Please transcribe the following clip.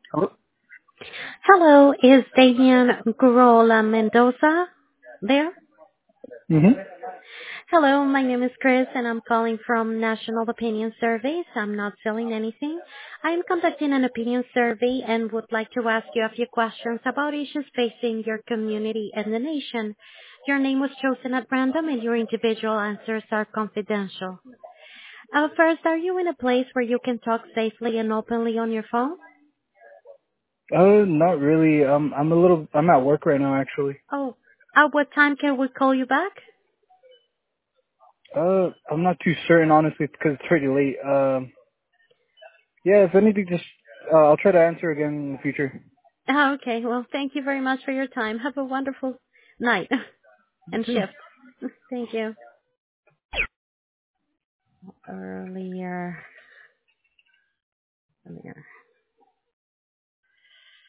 Hello? Hello, is Damian Gorola Mendoza there? Mm-hmm. Hello, my name is Chris and I'm calling from National Opinion Surveys. I'm not selling anything. I am conducting an opinion survey and would like to ask you a few questions about issues facing your community and the nation. Your name was chosen at random and your individual answers are confidential. First, are you in a place where you can talk safely and openly on your phone? Not really. I'm at work right now, actually. Oh, at what time can we call you back? I'm not too certain, honestly, because it's pretty late. Yeah, if anything, just, I'll try to answer again in the future. Oh, okay. Well, thank you very much for your time. Have a wonderful night You and too. shift. Thank you. Earlier.